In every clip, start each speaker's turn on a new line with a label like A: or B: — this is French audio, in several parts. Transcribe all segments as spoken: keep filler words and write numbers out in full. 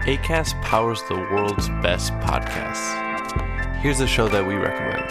A: Acast powers the world's best podcasts. Here's a show that we recommend.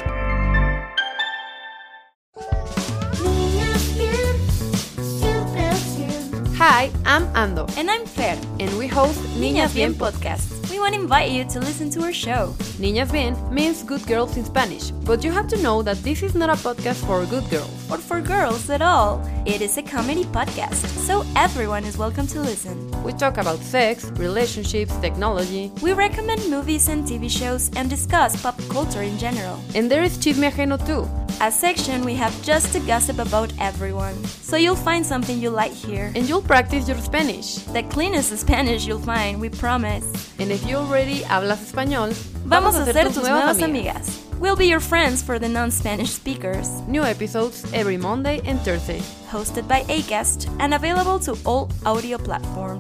B: Hi, I'm Ando.
C: And I'm Fer.
B: And we host
C: Niñas Bien Podcast. We want to invite you to listen to our show.
B: Niñas Bien means good girls in Spanish, but you have to know that this is not a podcast for good girls.
C: Or for girls at all. It is a comedy podcast, so everyone is welcome to listen.
B: We talk about sex, relationships, technology.
C: We recommend movies and T V shows and discuss pop culture in general.
B: And there is Chisme Ajeno too.
C: A section we have just to gossip about everyone. So you'll find something you like here.
B: And you'll practice your Spanish.
C: The cleanest Spanish you'll find, we promise.
B: And if you already hablas español,
C: vamos a ser tus nuevas amigas. We'll be your friends for the non-Spanish speakers.
B: New episodes every Monday and Thursday.
C: Hosted by Acast and available to all audio platforms.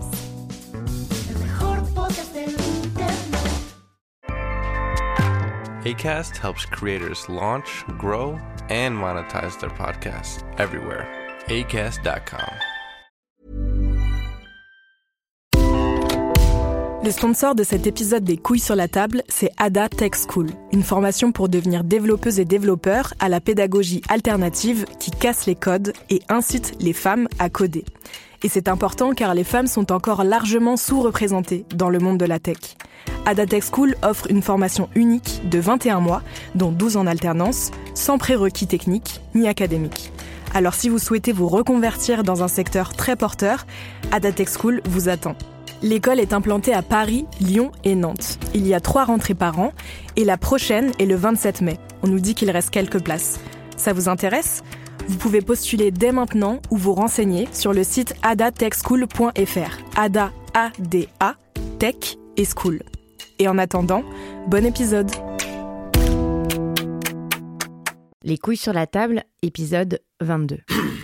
A: Acast helps creators launch, grow, and monetize their podcasts everywhere. acast dot com.
D: Le sponsor de cet épisode des Couilles sur la table, c'est Ada Tech School, une formation pour devenir développeuse et développeur à la pédagogie alternative qui casse les codes et incite les femmes à coder. Et c'est important car les femmes sont encore largement sous-représentées dans le monde de la tech. Ada Tech School offre une formation unique de vingt et un mois, dont douze en alternance, sans prérequis techniques ni académiques. Alors si vous souhaitez vous reconvertir dans un secteur très porteur, Ada Tech School vous attend. L'école est implantée à Paris, Lyon et Nantes. Il y a trois rentrées par an et la prochaine est le vingt-sept mai. On nous dit qu'il reste quelques places. Ça vous intéresse ? Vous pouvez postuler dès maintenant ou vous renseigner sur le site ada tech school point f r. Ada, A D A, Tech et School. Et en attendant, bon épisode.
E: Les couilles sur la table, épisode vingt-deux.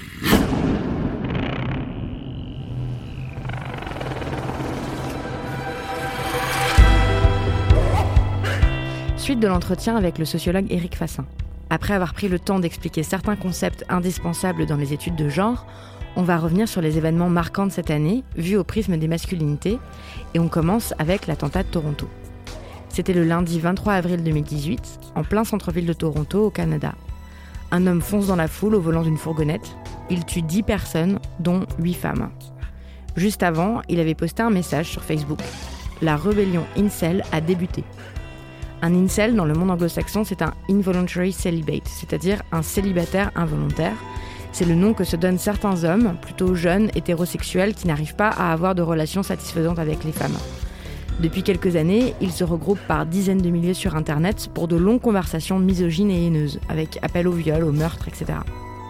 E: Suite de l'entretien avec le sociologue Éric Fassin. Après avoir pris le temps d'expliquer certains concepts indispensables dans les études de genre, on va revenir sur les événements marquants de cette année, vus au prisme des masculinités, et on commence avec l'attentat de Toronto. C'était le lundi vingt-trois avril deux mille dix-huit, en plein centre-ville de Toronto, au Canada. Un homme fonce dans la foule au volant d'une fourgonnette. Il tue dix personnes, dont huit femmes. Juste avant, il avait posté un message sur Facebook. La rébellion incel a débuté. Un incel, dans le monde anglo-saxon, c'est un involuntary celibate, c'est-à-dire un célibataire involontaire. C'est le nom que se donnent certains hommes, plutôt jeunes, hétérosexuels, qui n'arrivent pas à avoir de relations satisfaisantes avec les femmes. Depuis quelques années, ils se regroupent par dizaines de milliers sur Internet pour de longues conversations misogynes et haineuses, avec appel au viol, au meurtre, et cetera.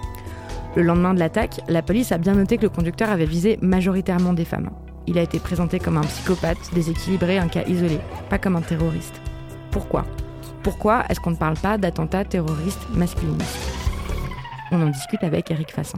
E: Le lendemain de l'attaque, la police a bien noté que le conducteur avait visé majoritairement des femmes. Il a été présenté comme un psychopathe, déséquilibré, un cas isolé, pas comme un terroriste. Pourquoi ? Pourquoi est-ce qu'on ne parle pas d'attentats terroristes masculinistes ? On en discute avec Éric Fassin.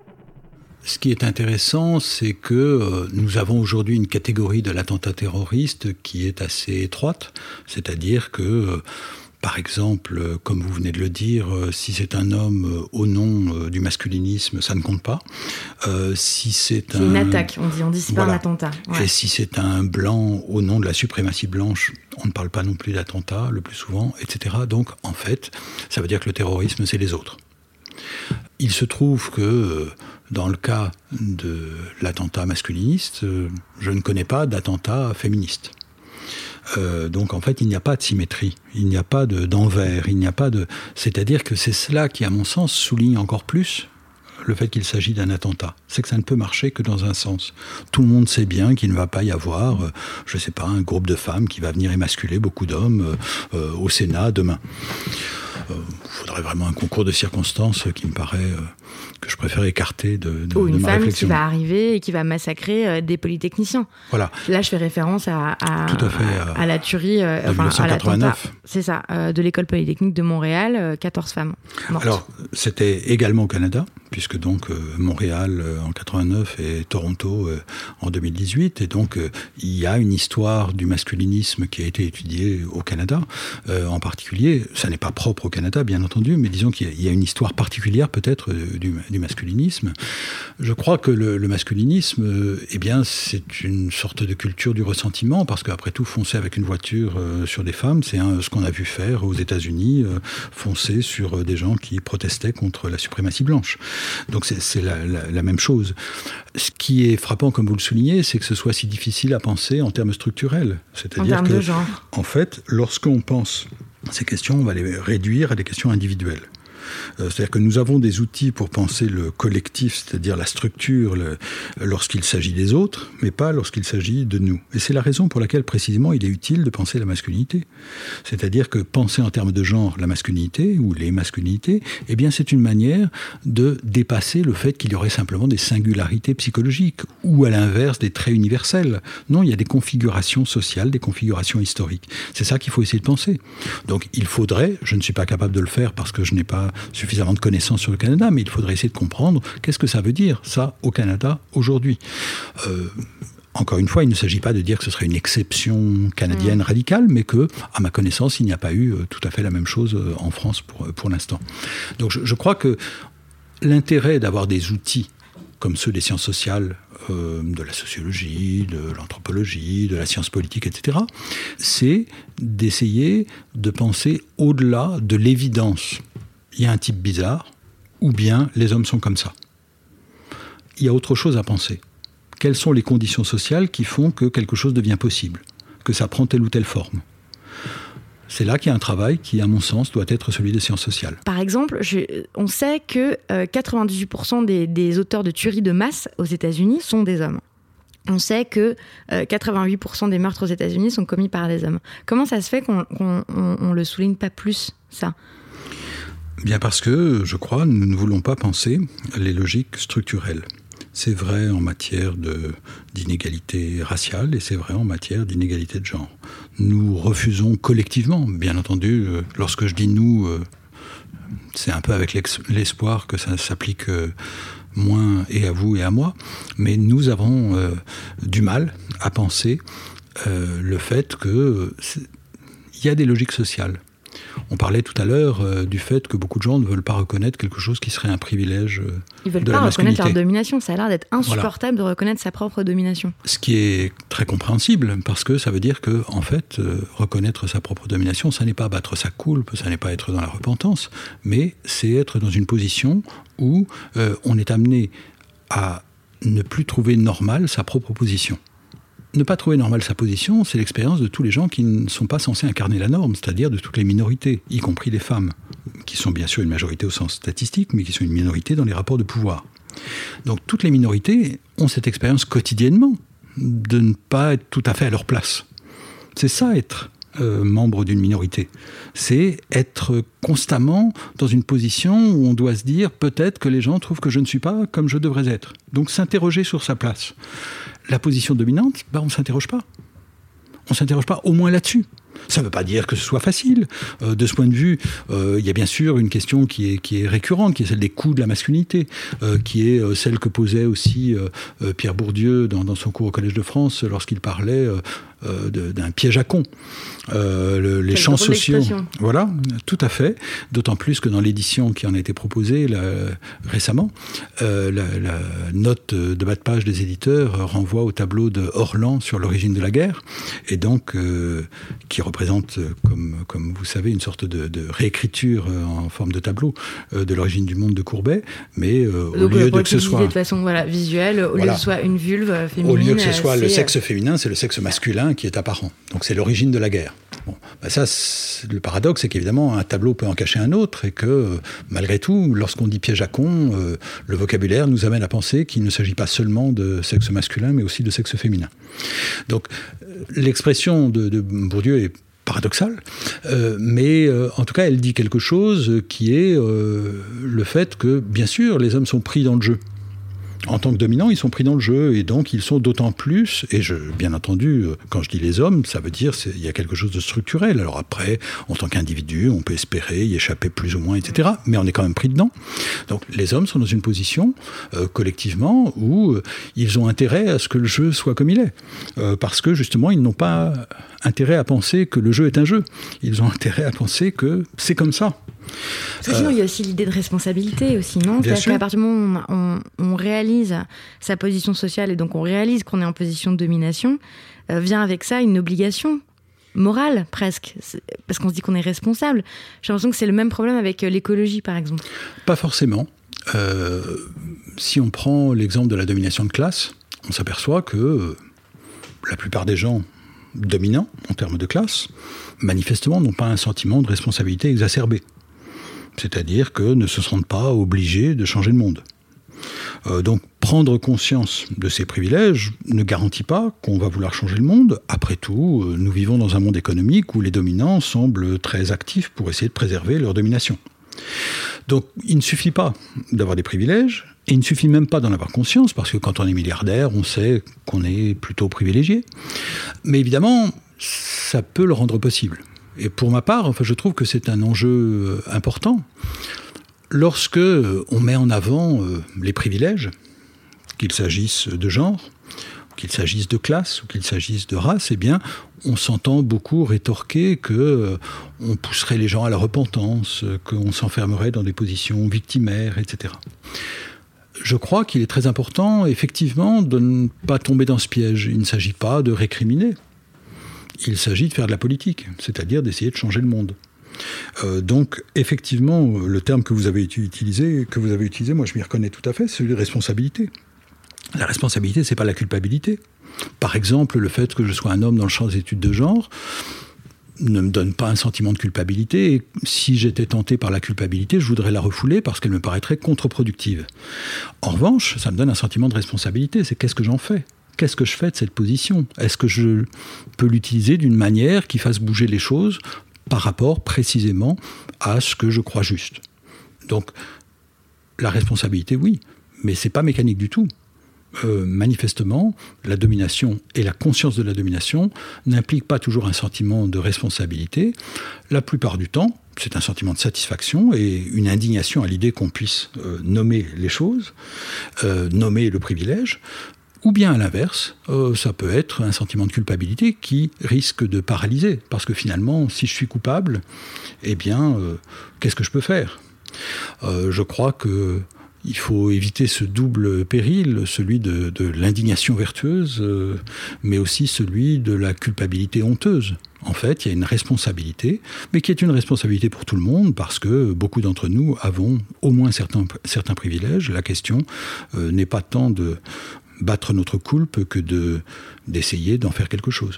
F: Ce qui est intéressant, c'est que euh, nous avons aujourd'hui une catégorie de l'attentat terroriste qui est assez étroite, c'est-à-dire que, euh, par exemple, euh, comme vous venez de le dire, euh, si c'est un homme euh, au nom euh, du masculinisme, ça ne compte pas. Euh, si c'est,
E: c'est
F: un...
E: une attaque, on dit, on dit c'est
F: voilà.
E: pas un attentat. Ouais.
F: Et si c'est un blanc au nom de la suprématie blanche, on ne parle pas non plus d'attentat, le plus souvent, et cetera. Donc, en fait, ça veut dire que le terrorisme, c'est les autres. Il se trouve que, euh, dans le cas de l'attentat masculiniste, euh, je ne connais pas d'attentat féministe. Euh, donc en fait, il n'y a pas de symétrie, il n'y a pas de, d'envers, il n'y a pas de... C'est-à-dire que c'est cela qui, à mon sens, souligne encore plus le fait qu'il s'agit d'un attentat. C'est que ça ne peut marcher que dans un sens. Tout le monde sait bien qu'il ne va pas y avoir, euh, je ne sais pas, un groupe de femmes qui va venir émasculer beaucoup d'hommes euh, euh, au Sénat demain. Il euh, faudrait vraiment un concours de circonstances qui me paraît... Euh, que je préfère écarter de, de,
E: Ou une
F: de ma
E: femme
F: réflexion.
E: qui va arriver et qui va massacrer euh, des polytechniciens.
F: Voilà.
E: Là, je fais référence à, à,
F: Tout à, fait,
E: à, à la tuerie, euh, enfin, à l'attentat, c'est ça, euh, de l'école polytechnique de Montréal, euh, quatorze femmes mortes.
F: Alors, c'était également au Canada, puisque donc euh, Montréal euh, en quatre-vingt-neuf et Toronto euh, en deux mille dix-huit. Et donc, euh, il y a une histoire du masculinisme qui a été étudiée au Canada, euh, en particulier. Ça n'est pas propre au Canada, bien entendu, mais disons qu'il y a, il y a une histoire particulière, peut-être, euh, du, du masculinisme. Je crois que le, le masculinisme, euh, eh bien, c'est une sorte de culture du ressentiment, parce qu'après tout, foncer avec une voiture euh, sur des femmes, c'est hein, ce qu'on a vu faire aux États-Unis, euh, foncer sur euh, des gens qui protestaient contre la suprématie blanche. Donc c'est, c'est la, la, la même chose. Ce qui est frappant, comme vous le soulignez, c'est que ce soit si difficile à penser en termes structurels. C'est-à-dire
E: en termes
F: que,
E: de genre.
F: En fait, lorsqu'on pense ces questions, on va les réduire à des questions individuelles. C'est-à-dire que nous avons des outils pour penser le collectif, c'est-à-dire la structure, le, lorsqu'il s'agit des autres, mais pas lorsqu'il s'agit de nous. Et c'est la raison pour laquelle, précisément, il est utile de penser la masculinité. C'est-à-dire que penser en termes de genre la masculinité, ou les masculinités, eh bien, c'est une manière de dépasser le fait qu'il y aurait simplement des singularités psychologiques, ou à l'inverse, des traits universels. Non, il y a des configurations sociales, des configurations historiques. C'est ça qu'il faut essayer de penser. Donc, il faudrait, je ne suis pas capable de le faire parce que je n'ai pas suffisamment de connaissances sur le Canada, mais il faudrait essayer de comprendre qu'est-ce que ça veut dire, ça, au Canada, aujourd'hui. Euh, encore une fois, il ne s'agit pas de dire que ce serait une exception canadienne mmh. radicale, mais que, à ma connaissance, il n'y a pas eu tout à fait la même chose en France pour, pour l'instant. Donc je, je crois que l'intérêt d'avoir des outils comme ceux des sciences sociales, euh, de la sociologie, de l'anthropologie, de la science politique, et cetera, c'est d'essayer de penser au-delà de l'évidence. Il y a un type bizarre, ou bien les hommes sont comme ça. Il y a autre chose à penser. Quelles sont les conditions sociales qui font que quelque chose devient possible, que ça prend telle ou telle forme ? C'est là qu'il y a un travail qui, à mon sens, doit être celui des sciences sociales.
E: Par exemple, je, on sait que euh, quatre-vingt-dix-huit pour cent des, des auteurs de tueries de masse aux États-Unis sont des hommes. On sait que euh, quatre-vingt-huit pour cent des meurtres aux États-Unis sont commis par des hommes. Comment ça se fait qu'on qu'on on, on le souligne pas plus, ça ?
F: Bien parce que, je crois, nous ne voulons pas penser les logiques structurelles. C'est vrai en matière de, d'inégalité raciale et c'est vrai en matière d'inégalité de genre. Nous refusons collectivement, bien entendu, euh, lorsque je dis nous, euh, c'est un peu avec l'espoir que ça s'applique euh, moins et à vous et à moi, mais nous avons euh, du mal à penser euh, le fait qu'il euh, y a des logiques sociales. On parlait tout à l'heure euh, du fait que beaucoup de gens ne veulent pas reconnaître quelque chose qui serait un privilège euh, de la masculinité.
E: Ils veulent pas reconnaître leur domination. Ça a l'air d'être insupportable voilà. de reconnaître sa propre domination.
F: Ce qui est très compréhensible, parce que ça veut dire que, en fait, euh, reconnaître sa propre domination, ça n'est pas battre sa coulpe, ça n'est pas être dans la repentance, mais c'est être dans une position où euh, on est amené à ne plus trouver normale sa propre position. Ne pas trouver normale sa position, c'est l'expérience de tous les gens qui ne sont pas censés incarner la norme, c'est-à-dire de toutes les minorités, y compris les femmes, qui sont bien sûr une majorité au sens statistique, mais qui sont une minorité dans les rapports de pouvoir. Donc toutes les minorités ont cette expérience quotidiennement de ne pas être tout à fait à leur place. C'est ça être euh, membre d'une minorité. C'est être constamment dans une position où on doit se dire peut-être que les gens trouvent que je ne suis pas comme je devrais être. Donc s'interroger sur sa place. La position dominante, bah on ne s'interroge pas. On ne s'interroge pas, au moins là-dessus. Ça ne veut pas dire que ce soit facile. Euh, de ce point de vue, euh, il y a bien sûr une question qui est, qui est récurrente, qui est celle des coûts de la masculinité, euh, qui est euh, celle que posait aussi euh, euh, Pierre Bourdieu dans, dans son cours au Collège de France lorsqu'il parlait euh, euh, de, d'un piège à con. Euh, le, les champs sociaux. Voilà, tout à fait. D'autant plus que dans l'édition qui en a été proposée là, récemment, euh, la, la note de bas de page des éditeurs renvoie au tableau de Orlan sur l'origine de la guerre, et donc euh, qui représente, comme, comme vous savez, une sorte de, de réécriture en forme de tableau euh, de l'origine du monde de Courbet, mais euh, au
E: donc,
F: lieu de que ce soit...
E: de façon voilà, visuelle, au
F: voilà.
E: lieu que ce soit une vulve féminine...
F: Au lieu que ce soit
E: c'est...
F: le sexe féminin, c'est le sexe masculin qui est apparent. Donc c'est l'origine de la guerre. Bon, ben ça, le paradoxe, c'est qu'évidemment, un tableau peut en cacher un autre, et que, euh, malgré tout, lorsqu'on dit piège à con, euh, le vocabulaire nous amène à penser qu'il ne s'agit pas seulement de sexe masculin, mais aussi de sexe féminin. Donc, euh, l'expression de, de Bourdieu est paradoxale, euh, mais euh, en tout cas, elle dit quelque chose qui est euh, le fait que, bien sûr, les hommes sont pris dans le jeu. En tant que dominants, ils sont pris dans le jeu et donc ils sont d'autant plus, et je, bien entendu, quand je dis les hommes, ça veut dire qu'il y a quelque chose de structurel. Alors après, en tant qu'individu, on peut espérer y échapper plus ou moins, et cetera. Mais on est quand même pris dedans. Donc les hommes sont dans une position, euh, collectivement, où euh, ils ont intérêt à ce que le jeu soit comme il est. Euh, parce que justement, ils n'ont pas intérêt à penser que le jeu est un jeu. Ils ont intérêt à penser que c'est comme ça.
E: Parce que sinon, euh, il y a aussi l'idée de responsabilité aussi, non ?
F: Bien
E: C'est-à-dire qu'à partir du moment où on, on, on réalise sa position sociale et donc on réalise qu'on est en position de domination, euh, vient avec ça une obligation morale presque, c'est, parce qu'on se dit qu'on est responsable. J'ai l'impression que c'est le même problème avec l'écologie, par exemple.
F: Pas forcément. Euh, si on prend l'exemple de la domination de classe, on s'aperçoit que euh, la plupart des gens dominants en termes de classe, manifestement, n'ont pas un sentiment de responsabilité exacerbé. C'est-à-dire que ne se sentent pas obligés de changer le monde. Euh, donc, prendre conscience de ces privilèges ne garantit pas qu'on va vouloir changer le monde. Après tout, euh, nous vivons dans un monde économique où les dominants semblent très actifs pour essayer de préserver leur domination. Donc, il ne suffit pas d'avoir des privilèges, et il ne suffit même pas d'en avoir conscience, parce que quand on est milliardaire, on sait qu'on est plutôt privilégié. Mais évidemment, ça peut le rendre possible. Et pour ma part, enfin, je trouve que c'est un enjeu important. Lorsque on met en avant les privilèges, qu'il s'agisse de genre, qu'il s'agisse de classe ou qu'il s'agisse de race, eh bien, on s'entend beaucoup rétorquer qu'on euh, pousserait les gens à la repentance, qu'on s'enfermerait dans des positions victimaires, et cetera. Je crois qu'il est très important, effectivement, de ne pas tomber dans ce piège. Il ne s'agit pas de récriminer. Il s'agit de faire de la politique, c'est-à-dire d'essayer de changer le monde. Euh, donc, effectivement, le terme que vous avez utilisé, que vous avez utilisé, moi je m'y reconnais tout à fait, c'est celui de responsabilité. La responsabilité, c'est pas la culpabilité. Par exemple, le fait que je sois un homme dans le champ des études de genre ne me donne pas un sentiment de culpabilité. Et si j'étais tenté par la culpabilité, je voudrais la refouler parce qu'elle me paraîtrait contre-productive. En revanche, ça me donne un sentiment de responsabilité. C'est qu'est-ce que j'en fais ? Qu'est-ce que je fais de cette position ? Est-ce que je peux l'utiliser d'une manière qui fasse bouger les choses par rapport précisément à ce que je crois juste ? Donc, la responsabilité, oui, mais c'est pas mécanique du tout. Euh, manifestement, la domination et la conscience de la domination n'impliquent pas toujours un sentiment de responsabilité. La plupart du temps, c'est un sentiment de satisfaction et une indignation à l'idée qu'on puisse euh, nommer les choses, euh, nommer le privilège. Ou bien à l'inverse, euh, ça peut être un sentiment de culpabilité qui risque de paralyser. Parce que finalement, si je suis coupable, eh bien, euh, qu'est-ce que je peux faire ? euh, Je crois que il faut éviter ce double péril, celui de, de l'indignation vertueuse, euh, mais aussi celui de la culpabilité honteuse. En fait, il y a une responsabilité, mais qui est une responsabilité pour tout le monde, parce que beaucoup d'entre nous avons au moins certains, certains privilèges. La question euh, n'est pas tant de battre notre coulpe que de, d'essayer d'en faire quelque chose.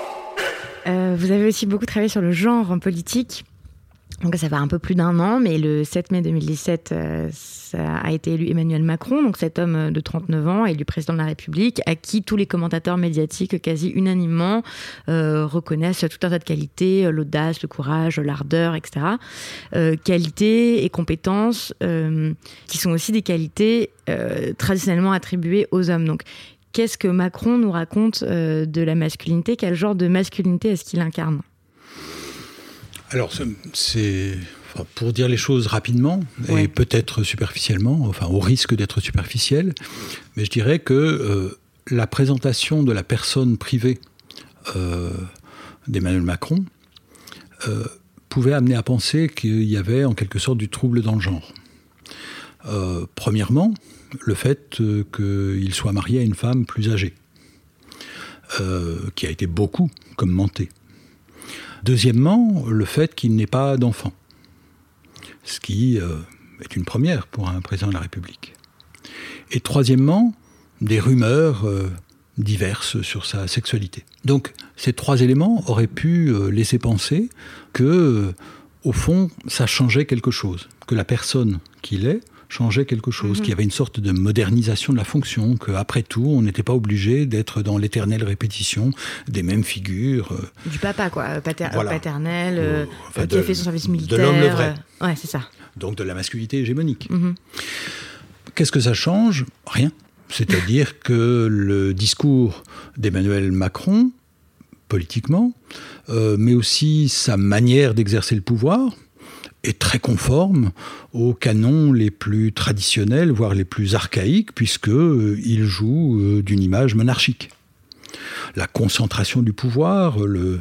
E: Euh, vous avez aussi beaucoup travaillé sur le genre en politique. Donc ça fait un peu plus d'un an, mais le sept mai deux mille dix-sept, euh, ça a été élu Emmanuel Macron, donc cet homme de trente-neuf ans, élu président de la République, à qui tous les commentateurs médiatiques quasi unanimement euh, reconnaissent tout un tas de qualités, l'audace, le courage, l'ardeur, et cetera. Euh, qualités et compétences euh, qui sont aussi des qualités euh, traditionnellement attribuées aux hommes. Donc qu'est-ce que Macron nous raconte euh, de la masculinité ? Quel genre de masculinité est-ce qu'il incarne ?
F: Alors, c'est, enfin, pour dire les choses rapidement, ouais. Et peut-être superficiellement, enfin au risque d'être superficiel, mais je dirais que euh, la présentation de la personne privée euh, d'Emmanuel Macron euh, pouvait amener à penser qu'il y avait en quelque sorte du trouble dans le genre. Euh, premièrement, le fait euh, qu'il soit marié à une femme plus âgée, euh, qui a été beaucoup commentée. Deuxièmement, le fait qu'il n'ait pas d'enfant, ce qui euh, est une première pour un président de la République. Et troisièmement, des rumeurs euh, diverses sur sa sexualité. Donc, ces trois éléments auraient pu euh, laisser penser que, euh, au fond, ça changeait quelque chose, que la personne qu'il est changeait quelque chose, mmh. qu'il y avait une sorte de modernisation de la fonction, qu'après tout, on n'était pas obligé d'être dans l'éternelle répétition des mêmes figures. Euh,
E: du papa, quoi, Pater-
F: voilà.
E: paternel, euh, enfin, qui
F: de,
E: a fait son service militaire.
F: De l'homme le vrai.
E: Euh, ouais, c'est ça.
F: Donc de la masculinité hégémonique.
E: Mmh.
F: Qu'est-ce que ça change ? Rien. C'est-à-dire que le discours d'Emmanuel Macron, politiquement, euh, mais aussi sa manière d'exercer le pouvoir, est très conforme aux canons les plus traditionnels, voire les plus archaïques, puisqu'il euh, joue euh, d'une image monarchique. La concentration du pouvoir, le,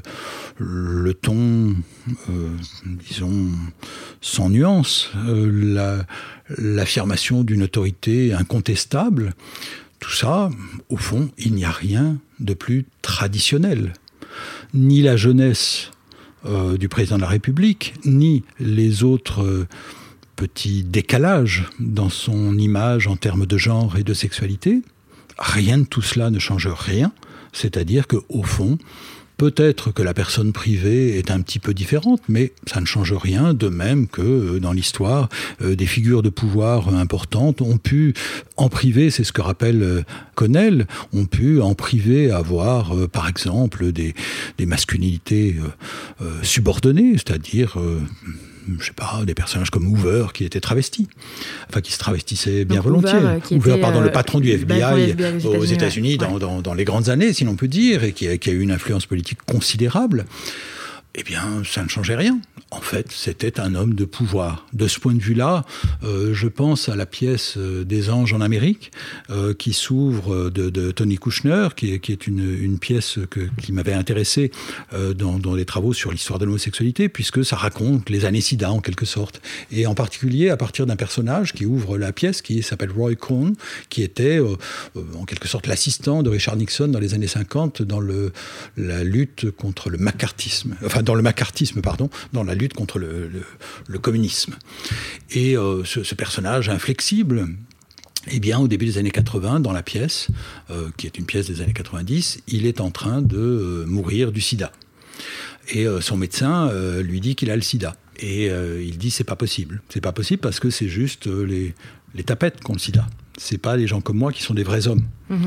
F: le ton, euh, disons, sans nuance, euh, la, l'affirmation d'une autorité incontestable, tout ça, au fond, il n'y a rien de plus traditionnel. Ni la jeunesse euh, du président de la République, ni les autres euh, petits décalages dans son image en termes de genre et de sexualité, rien de tout cela ne change rien. C'est-à-dire qu'au fond, peut-être que la personne privée est un petit peu différente, mais ça ne change rien, de même que dans l'histoire, euh, des figures de pouvoir importantes ont pu, en privé, c'est ce que rappelle euh, Connell, ont pu en privé avoir, euh, par exemple, des, des masculinités euh, euh, subordonnées, c'est-à-dire... Euh, je sais pas, des personnages comme Hoover qui était travesti, enfin qui se travestissait bien Donc, volontiers. Hoover, Hoover était, pardon, euh, le patron du F B I, F B I aux États-Unis, ouais. dans, dans, dans les grandes années, si l'on peut dire, et qui a, qui a eu une influence politique considérable. Eh bien, ça ne changeait rien. En fait, c'était un homme de pouvoir. De ce point de vue-là, euh, je pense à la pièce euh, des Anges en Amérique, euh, qui s'ouvre de, de Tony Kushner, qui est, qui est une, une pièce que, qui m'avait intéressé euh, dans, dans les travaux sur l'histoire de l'homosexualité, puisque ça raconte les années SIDA, en quelque sorte. Et en particulier, à partir d'un personnage qui ouvre la pièce, qui s'appelle Roy Cohn, qui était, euh, en quelque sorte, l'assistant de Richard Nixon dans les années cinquante, dans le, la lutte contre le macartisme. Enfin, dans le macartisme, pardon, dans la lutte contre le, le, le communisme. Et euh, ce, ce personnage inflexible, eh bien, au début des années quatre-vingts, dans la pièce, euh, qui est une pièce des années quatre-vingt-dix, il est en train de euh, mourir du sida. Et euh, son médecin euh, lui dit qu'il a le sida. Et euh, il dit, c'est pas possible. C'est pas possible parce que c'est juste euh, les, les tapettes qui ont le sida. C'est pas les gens comme moi qui sont des vrais hommes. Mmh.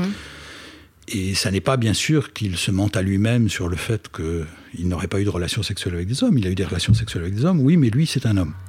F: Et ça n'est pas bien sûr qu'il se mente à lui-même sur le fait qu'il n'aurait pas eu de relations sexuelles avec des hommes. Il a eu des relations sexuelles avec des hommes, oui, mais lui, c'est un homme.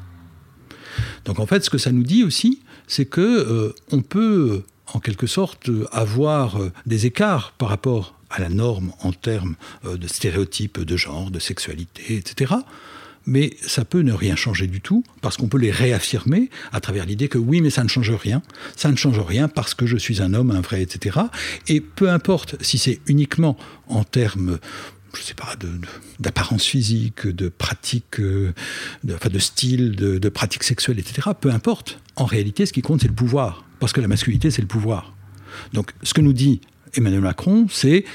F: Donc en fait, ce que ça nous dit aussi, c'est qu'on euh, peut, en quelque sorte, avoir des écarts par rapport à la norme en termes euh, de stéréotypes de genre, de sexualité, et cetera. Mais ça peut ne rien changer du tout, parce qu'on peut les réaffirmer à travers l'idée que oui, mais ça ne change rien, ça ne change rien parce que je suis un homme, un vrai, et cetera. Et peu importe si c'est uniquement en termes, je ne sais pas, de, de, d'apparence physique, de pratique, de, enfin de style, de, de pratique sexuelle, et cetera. Peu importe. En réalité, ce qui compte, c'est le pouvoir, parce que la masculinité, c'est le pouvoir. Donc, ce que nous dit Emmanuel Macron, c'est...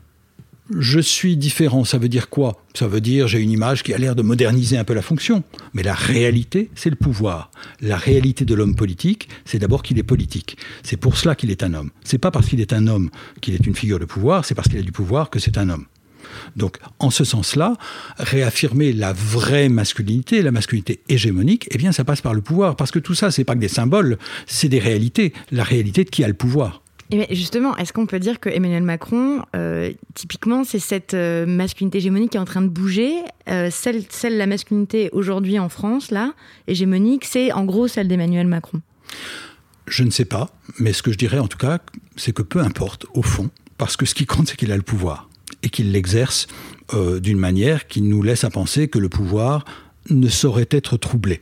F: Je suis différent, ça veut dire quoi ? Ça veut dire j'ai une image qui a l'air de moderniser un peu la fonction. Mais la réalité, c'est le pouvoir. La réalité de l'homme politique, c'est d'abord qu'il est politique. C'est pour cela qu'il est un homme. C'est pas parce qu'il est un homme qu'il est une figure de pouvoir, c'est parce qu'il a du pouvoir que c'est un homme. Donc, en ce sens-là, réaffirmer la vraie masculinité, la masculinité hégémonique, eh bien, ça passe par le pouvoir. Parce que tout ça, c'est pas que des symboles, c'est des réalités. La réalité de qui a le pouvoir.
E: Et justement, est-ce qu'on peut dire que Emmanuel Macron, euh, typiquement, c'est cette euh, masculinité hégémonique qui est en train de bouger, euh, celle, celle la masculinité aujourd'hui en France, là, hégémonique, c'est en gros celle d'Emmanuel Macron?
F: Je ne sais pas, mais ce que je dirais en tout cas, c'est que peu importe, au fond, parce que ce qui compte, c'est qu'il a le pouvoir, et qu'il l'exerce euh, d'une manière qui nous laisse à penser que le pouvoir ne saurait être troublé.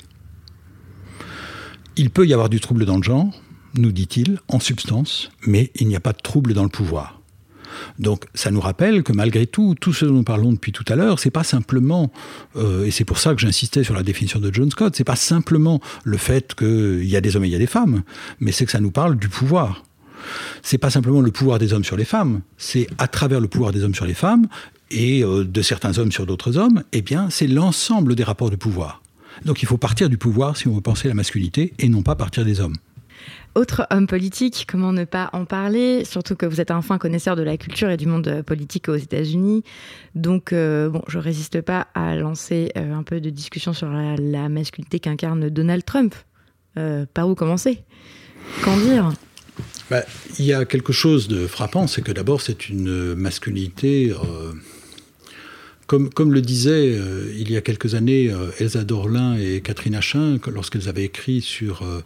F: Il peut y avoir du trouble dans le genre, nous dit-il, en substance, mais il n'y a pas de trouble dans le pouvoir. Donc ça nous rappelle que malgré tout, tout ce dont nous parlons depuis tout à l'heure, c'est pas simplement, euh, et c'est pour ça que j'insistais sur la définition de John Scott, c'est pas simplement le fait qu'il y a des hommes et il y a des femmes, mais c'est que ça nous parle du pouvoir. C'est pas simplement le pouvoir des hommes sur les femmes, c'est à travers le pouvoir des hommes sur les femmes, et euh, de certains hommes sur d'autres hommes, eh bien c'est l'ensemble des rapports de pouvoir. Donc il faut partir du pouvoir si on veut penser la masculinité, et non pas partir des hommes.
E: Autre homme politique, comment ne pas en parler, surtout que vous êtes un fin connaisseur de la culture et du monde politique aux États-Unis. Donc, euh, bon, je ne résiste pas à lancer euh, un peu de discussion sur la, la masculinité qu'incarne Donald Trump. Euh, par où commencer ? Qu'en dire ?
F: Bah, il y a quelque chose de frappant, c'est que d'abord, c'est une masculinité... Euh, comme, comme le disaient euh, il y a quelques années euh, Elsa Dorlin et Catherine Achin, lorsqu'elles avaient écrit sur... Euh,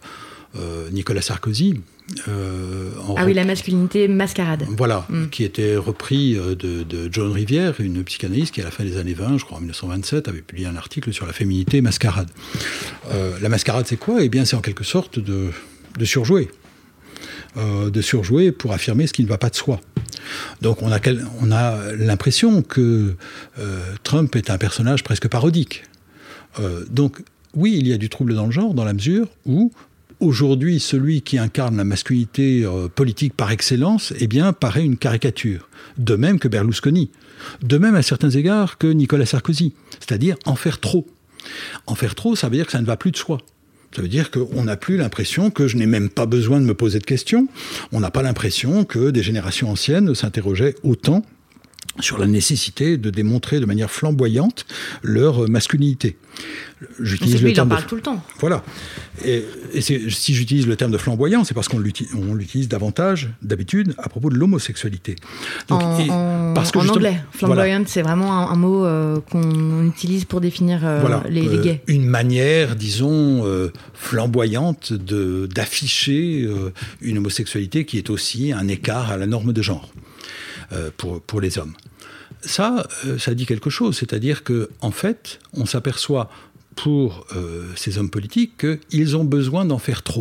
F: euh, Nicolas Sarkozy. Euh,
E: ah oui, la masculinité mascarade.
F: Voilà,
E: mm.
F: qui était repris de, de Joan Rivière, une psychanalyste qui, à la fin des années vingt, je crois en dix-neuf cent vingt-sept, avait publié un article sur la féminité mascarade. Euh, la mascarade, c'est quoi ? Eh bien, c'est en quelque sorte de, de surjouer. Euh, de surjouer pour affirmer ce qui ne va pas de soi. Donc on a, quel, on a l'impression que euh, Trump est un personnage presque parodique. Euh, donc oui, il y a du trouble dans le genre, dans la mesure où aujourd'hui, celui qui incarne la masculinité euh, politique par excellence, eh bien, paraît une caricature. De même que Berlusconi. De même, à certains égards, que Nicolas Sarkozy. C'est-à-dire en faire trop. En faire trop, ça veut dire que ça ne va plus de soi. Ça veut dire qu'on n'a plus l'impression que je n'ai même pas besoin de me poser de questions. On n'a pas l'impression que des générations anciennes s'interrogeaient autant sur la nécessité de démontrer de manière flamboyante leur masculinité.
E: J'utilise c'est lui, le terme il en parle de... tout le temps.
F: Voilà. Et, et c'est, si j'utilise le terme de flamboyant, c'est parce qu'on l'utilise, on l'utilise davantage, d'habitude, à propos de l'homosexualité.
E: Donc, en et, en, parce que en anglais, flamboyant, voilà. C'est vraiment un, un mot euh, qu'on utilise pour définir euh, voilà. les, les gays.
F: Euh, une manière, disons, euh, flamboyante de, d'afficher euh, une homosexualité qui est aussi un écart à la norme de genre euh, pour, pour les hommes. Ça, euh, ça dit quelque chose, c'est-à-dire que, en fait, on s'aperçoit pour euh, ces hommes politiques qu'ils ont besoin d'en faire trop.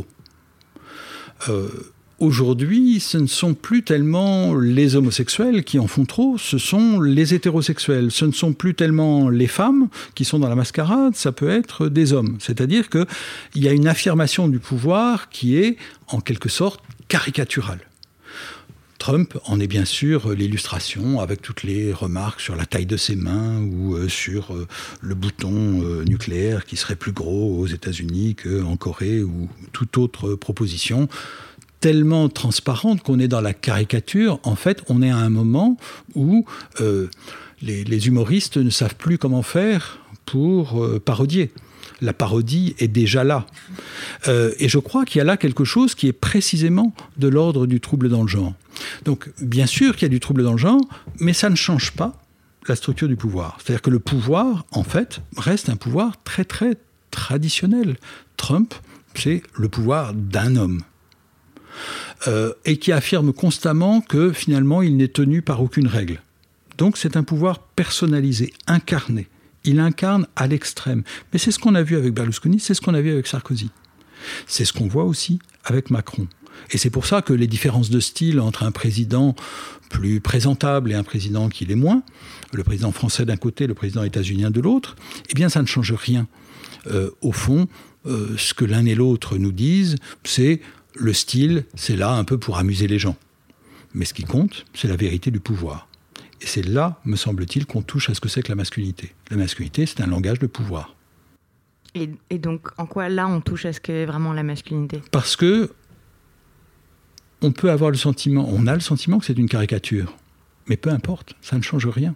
F: Euh, aujourd'hui, ce ne sont plus tellement les homosexuels qui en font trop, ce sont les hétérosexuels. Ce ne sont plus tellement les femmes qui sont dans la mascarade, ça peut être des hommes. C'est-à-dire qu'il y a une affirmation du pouvoir qui est, en quelque sorte, caricaturale. Trump en est bien sûr l'illustration avec toutes les remarques sur la taille de ses mains ou euh, sur euh, le bouton euh, nucléaire qui serait plus gros aux États-Unis qu'en Corée ou toute autre proposition tellement transparente qu'on est dans la caricature. En fait, on est à un moment où euh, les, les humoristes ne savent plus comment faire pour euh, parodier. La parodie est déjà là. Euh, et je crois qu'il y a là quelque chose qui est précisément de l'ordre du trouble dans le genre. Donc, bien sûr qu'il y a du trouble dans le genre, mais ça ne change pas la structure du pouvoir. C'est-à-dire que le pouvoir, en fait, reste un pouvoir très, très traditionnel. Trump, c'est le pouvoir d'un homme. Euh, et qui affirme constamment que, finalement, il n'est tenu par aucune règle. Donc, c'est un pouvoir personnalisé, incarné. Il incarne à l'extrême. Mais c'est ce qu'on a vu avec Berlusconi, c'est ce qu'on a vu avec Sarkozy. C'est ce qu'on voit aussi avec Macron. Et c'est pour ça que les différences de style entre un président plus présentable et un président qui l'est moins, le président français d'un côté, le président états-unien de l'autre, eh bien ça ne change rien. Euh, au fond, euh, ce que l'un et l'autre nous disent, c'est le style, c'est là un peu pour amuser les gens. Mais ce qui compte, c'est la vérité du pouvoir. Et c'est là, me semble-t-il, qu'on touche à ce que c'est que la masculinité. La masculinité, c'est un langage de pouvoir.
E: Et, et donc, en quoi, là, on touche à ce qu'est vraiment la masculinité ?
F: Parce que on peut avoir le sentiment, on a le sentiment que c'est une caricature. Mais peu importe, ça ne change rien.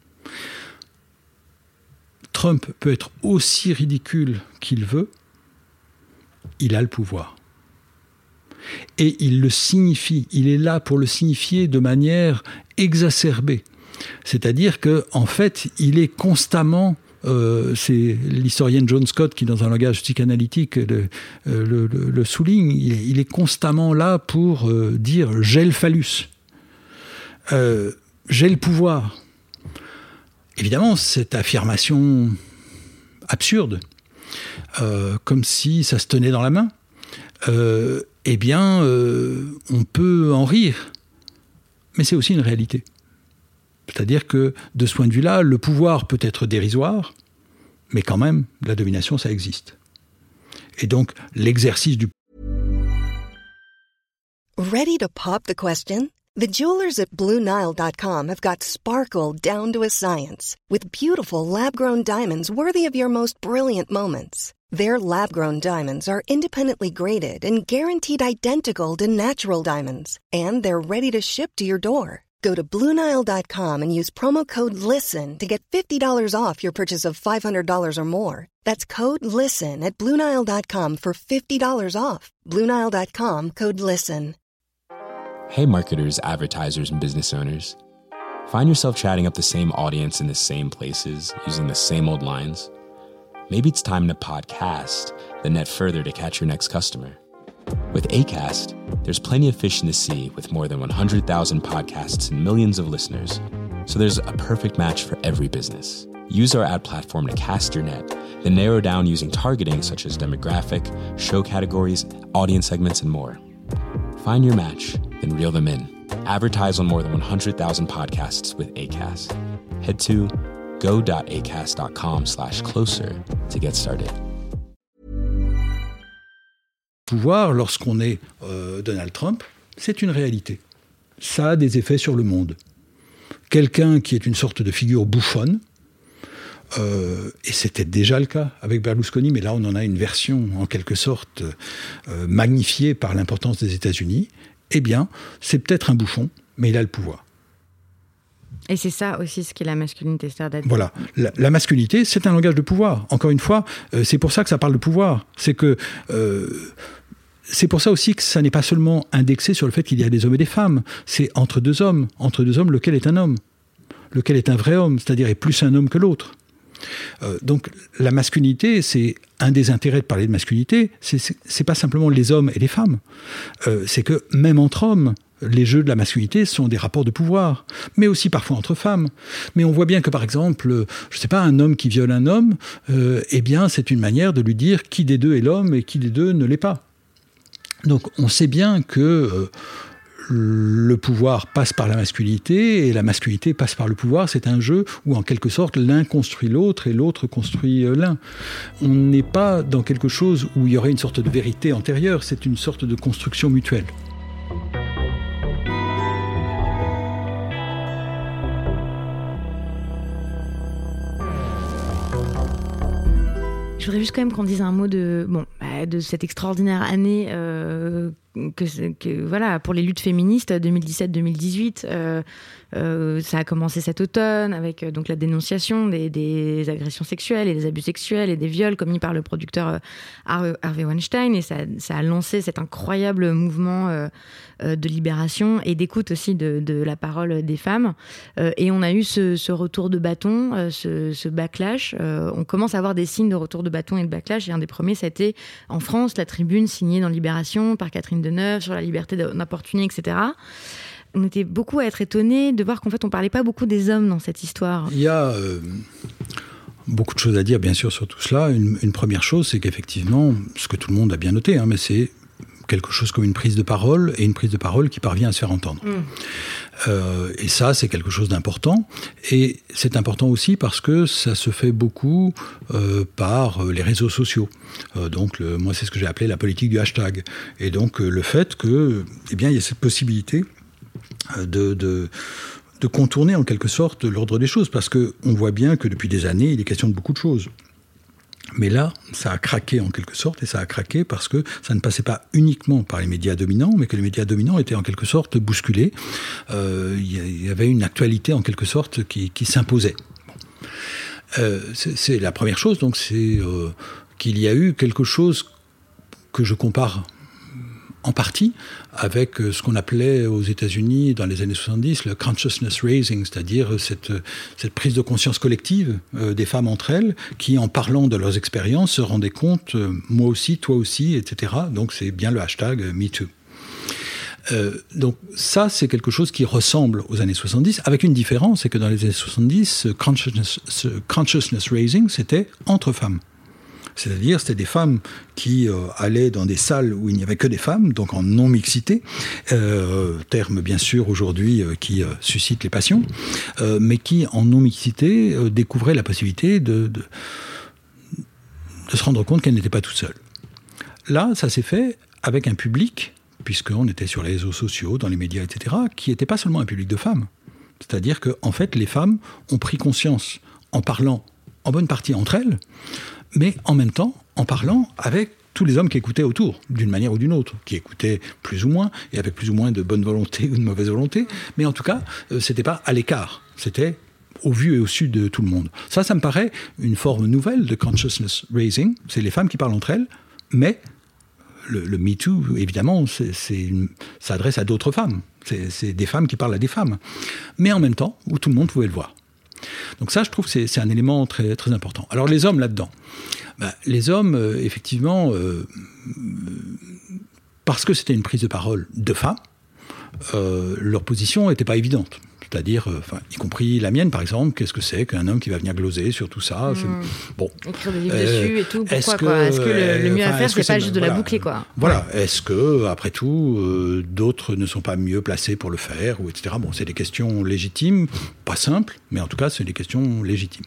F: Trump peut être aussi ridicule qu'il veut, il a le pouvoir. Et il le signifie, il est là pour le signifier de manière exacerbée. C'est-à-dire qu'en fait, il est constamment, euh, c'est l'historienne John Scott qui, dans un langage psychanalytique, le, le, le, le souligne, il est, il est constamment là pour euh, dire « j'ai le phallus euh, »,« j'ai le pouvoir ». Évidemment, cette affirmation absurde, euh, comme si ça se tenait dans la main, euh, eh bien, euh, on peut en rire. Mais c'est aussi une réalité. C'est-à-dire que, de ce point de vue-là, le pouvoir peut être dérisoire, mais quand même, la domination, ça existe. Et donc, l'exercice du...
G: Ready to pop the question? The jewelers at Blue Nile dot com have got sparkle down to a science with beautiful lab-grown diamonds worthy of your most brilliant moments. Their lab-grown diamonds are independently graded and guaranteed identical to natural diamonds, and they're ready to ship to your door. Go to Blue Nile dot com and use promo code LISTEN to get fifty dollars off your purchase of five hundred dollars or more. That's code LISTEN at Blue Nile dot com for fifty dollars off. Blue Nile dot com, code LISTEN.
H: Hey marketers, advertisers, and business owners. Find yourself chatting up the same audience in the same places, using the same old lines? Maybe it's time to podcast, then net further to catch your next customer. With Acast, there's plenty of fish in the sea with more than one hundred thousand podcasts and millions of listeners. So there's a perfect match for every business. Use our ad platform to cast your net, then narrow down using targeting such as demographic, show categories, audience segments, and more. Find your match, then reel them in. Advertise on more than one hundred thousand podcasts with Acast. Head to go.acast.com slash closer to get started.
F: Pouvoir, lorsqu'on est euh, Donald Trump, c'est une réalité. Ça a des effets sur le monde. Quelqu'un qui est une sorte de figure bouffonne, euh, et c'était déjà le cas avec Berlusconi, mais là on en a une version en quelque sorte euh, magnifiée par l'importance des États-Unis, eh bien c'est peut-être un bouffon, mais il a le pouvoir.
E: Et c'est ça aussi ce qu'est la masculinité. C'est-à-dire
F: voilà, la, la masculinité, c'est un langage de pouvoir. Encore une fois, euh, c'est pour ça que ça parle de pouvoir. C'est que euh, c'est pour ça aussi que ça n'est pas seulement indexé sur le fait qu'il y a des hommes et des femmes. C'est entre deux hommes. Entre deux hommes, lequel est un homme ? Lequel est un vrai homme ? C'est-à-dire est plus un homme que l'autre. Euh, donc la masculinité, c'est un des intérêts de parler de masculinité. C'est, c'est, c'est pas simplement les hommes et les femmes. Euh, c'est que même entre hommes, les jeux de la masculinité sont des rapports de pouvoir, mais aussi parfois entre femmes. Mais on voit bien que, par exemple, je ne sais pas, un homme qui viole un homme, euh, eh bien, c'est une manière de lui dire qui des deux est l'homme et qui des deux ne l'est pas. Donc, on sait bien que euh, le pouvoir passe par la masculinité et la masculinité passe par le pouvoir. C'est un jeu où, en quelque sorte, l'un construit l'autre et l'autre construit euh, l'un. On n'est pas dans quelque chose où il y aurait une sorte de vérité antérieure, c'est une sorte de construction mutuelle.
E: Je voudrais juste quand même qu'on dise un mot de, bon, de cette extraordinaire année euh, que, que, voilà, pour les luttes féministes deux mille dix-sept deux mille dix-huit. Euh, euh, ça a commencé cet automne avec donc, la dénonciation des, des agressions sexuelles et des abus sexuels et des viols commis par le producteur Harvey Weinstein. Et ça, ça a lancé cet incroyable mouvement euh, de libération et d'écoute aussi de, de la parole des femmes. Euh, et on a eu ce, ce retour de bâton, euh, ce, ce backlash. Euh, on commence à avoir des signes de retour de bâton et de backlash. Et un des premiers, ça a été en France, la tribune signée dans Libération par Catherine Deneuve sur la liberté d'importuner, et cetera. On était beaucoup à être étonnés de voir qu'en fait, on ne parlait pas beaucoup des hommes dans cette histoire.
F: Il y a euh, beaucoup de choses à dire, bien sûr, sur tout cela. Une, une première chose, c'est qu'effectivement, ce que tout le monde a bien noté, hein, mais c'est quelque chose comme une prise de parole, et une prise de parole qui parvient à se faire entendre. Mmh. Euh, et ça, c'est quelque chose d'important. Et c'est important aussi parce que ça se fait beaucoup euh, par les réseaux sociaux. Euh, donc, le, moi, c'est ce que j'ai appelé la politique du hashtag. Et donc, euh, le fait que, eh bien, il y a cette possibilité de... de de contourner en quelque sorte l'ordre des choses, parce qu'on voit bien que depuis des années, il est question de beaucoup de choses. Mais là, ça a craqué en quelque sorte, et ça a craqué parce que ça ne passait pas uniquement par les médias dominants, mais que les médias dominants étaient en quelque sorte bousculés. Euh, il y avait une actualité en quelque sorte qui, qui s'imposait. Bon. Euh, c'est, c'est la première chose, donc c'est euh, qu'il y a eu quelque chose que je compare en partie avec ce qu'on appelait aux États-Unis dans les années soixante-dix le consciousness raising, c'est-à-dire cette, cette prise de conscience collective euh, des femmes entre elles qui, en parlant de leurs expériences, se rendaient compte, euh, moi aussi, toi aussi, et cetera. Donc c'est bien le hashtag euh, MeToo. Euh, donc ça, c'est quelque chose qui ressemble aux années soixante-dix, avec une différence, c'est que dans les années soixante-dix, ce consciousness, ce consciousness raising, c'était entre femmes. C'est-à-dire, c'était des femmes qui euh, allaient dans des salles où il n'y avait que des femmes, donc en non-mixité, euh, terme bien sûr aujourd'hui euh, qui euh, suscite les passions, euh, mais qui en non-mixité euh, découvraient la possibilité de, de, de se rendre compte qu'elles n'étaient pas toutes seules. Là, ça s'est fait avec un public, puisqu'on était sur les réseaux sociaux, dans les médias, et cetera, qui n'était pas seulement un public de femmes. C'est-à-dire qu'en en fait, les femmes ont pris conscience, en parlant en bonne partie entre elles, mais en même temps, en parlant avec tous les hommes qui écoutaient autour, d'une manière ou d'une autre, qui écoutaient plus ou moins, et avec plus ou moins de bonne volonté ou de mauvaise volonté, mais en tout cas, euh, c'était pas à l'écart, c'était au vu et au su de tout le monde. Ça, ça me paraît une forme nouvelle de consciousness raising, c'est les femmes qui parlent entre elles, mais le, le MeToo, évidemment, c'est, c'est une, ça s'adresse à d'autres femmes, c'est, c'est des femmes qui parlent à des femmes, mais en même temps, où tout le monde pouvait le voir. Donc ça, je trouve que c'est, c'est un élément très, très important. Alors les hommes là-dedans, ben, les hommes, euh, effectivement, euh, parce que c'était une prise de parole de femmes, euh, leur position n'était pas évidente. C'est-à-dire, euh, y compris la mienne, par exemple, qu'est-ce que c'est qu'un homme qui va venir gloser sur tout ça
E: mmh.
F: c'est, bon.
E: Écrire des livres
F: euh,
E: dessus et tout, pourquoi
F: est-ce que,
E: quoi Est-ce que le, le mieux à faire, c'est, c'est pas juste de
F: voilà,
E: la boucler, quoi
F: Voilà, ouais. Est-ce que, après tout, euh, d'autres ne sont pas mieux placés pour le faire, ou et cetera. Bon, c'est des questions légitimes, pas simples, mais en tout cas, c'est des questions légitimes.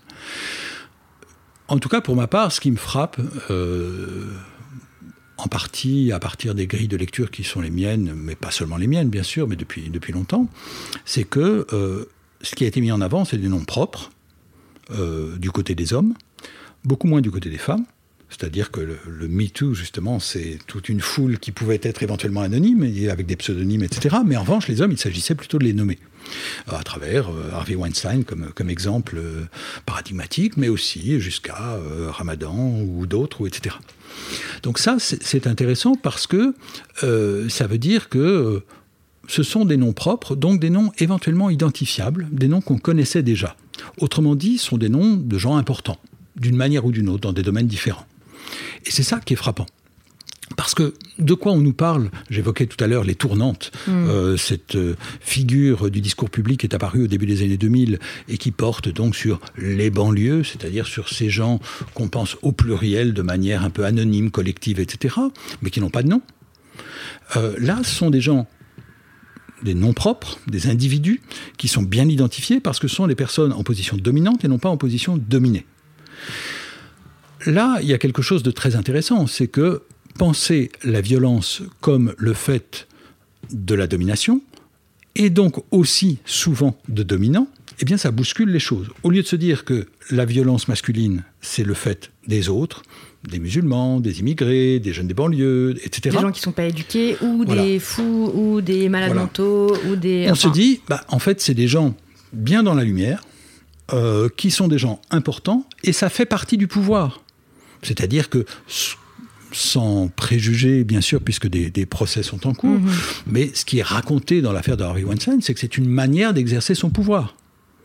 F: En tout cas, pour ma part, ce qui me frappe... Euh, en partie à partir des grilles de lecture qui sont les miennes, mais pas seulement les miennes, bien sûr, mais depuis, depuis longtemps, c'est que euh, ce qui a été mis en avant, c'est des noms propres euh, du côté des hommes, beaucoup moins du côté des femmes. C'est-à-dire que le, le MeToo, justement, c'est toute une foule qui pouvait être éventuellement anonyme, et avec des pseudonymes, et cetera. Mais en revanche, les hommes, il s'agissait plutôt de les nommer. À travers euh, Harvey Weinstein comme, comme exemple euh, paradigmatique, mais aussi jusqu'à euh, Ramadan ou d'autres, ou et cetera. Donc ça, c'est, c'est intéressant parce que euh, ça veut dire que euh, ce sont des noms propres, donc des noms éventuellement identifiables, des noms qu'on connaissait déjà. Autrement dit, ce sont des noms de gens importants, d'une manière ou d'une autre, dans des domaines différents. Et c'est ça qui est frappant. Parce que de quoi on nous parle ? J'évoquais tout à l'heure les tournantes. Mmh. Euh, cette euh, figure du discours public est apparue au début des années deux mille et qui porte donc sur les banlieues, c'est-à-dire sur ces gens qu'on pense au pluriel de manière un peu anonyme, collective, et cetera, mais qui n'ont pas de nom. Euh, là, ce sont des gens, des noms propres, des individus qui sont bien identifiés parce que ce sont des personnes en position dominante et non pas en position dominée. Là, il y a quelque chose de très intéressant, c'est que penser la violence comme le fait de la domination, et donc aussi souvent de dominant, eh bien ça bouscule les choses. Au lieu de se dire que la violence masculine, c'est le fait des autres, des musulmans, des immigrés, des jeunes des banlieues, et cetera.
E: Des gens qui ne sont pas éduqués, ou
F: voilà.
E: des fous, ou des malades voilà. mentaux, ou des...
F: On
E: enfin...
F: se dit, bah, en fait, c'est des gens bien dans la lumière, euh, qui sont des gens importants, et ça fait partie du pouvoir. C'est-à-dire que... sans préjuger, bien sûr, puisque des, des procès sont en cours, mmh. mais ce qui est raconté dans l'affaire de Harvey Weinstein, c'est que c'est une manière d'exercer son pouvoir.